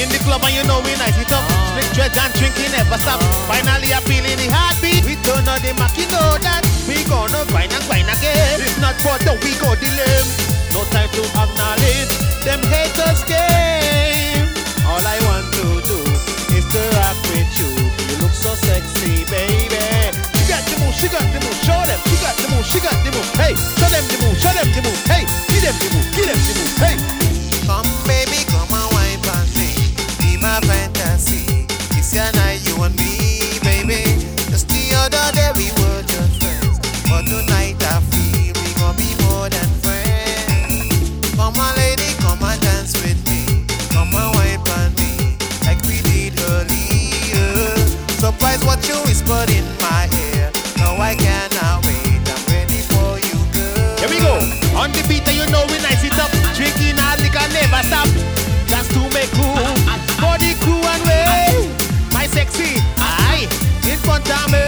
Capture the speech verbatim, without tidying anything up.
In the club and you know we nice it up. Split dreads and drinking never stop. Finally I'm feeling the heartbeat. We turn on the Mac, you know that we gonna grind and grind again. If not for don't we go delay. No time to acknowledge them haters game. All I want to do is to rock with you. You look so sexy, baby. She got the move, she got the move. Show them, she got the move, she got the move. Hey, show them the move, show them the move. Hey, give them the move, give them the move. Hey, come baby, come and wine pon me. Be my fantasy. It's your night, you and me, baby. Just the other day we were just friends, but tonight I feel we gon' be more than friends. Come on, lady, come and dance with me. Come and wine pon me like we did earlier. Surprise what you whispered in my ear. No, I cannot wait. I'm ready for you, girl. Here we go. On the beat and you know we nice it up. Drinking hard liquor never stop. Just to make room for the crew and way. My sexy, aye, in front of me.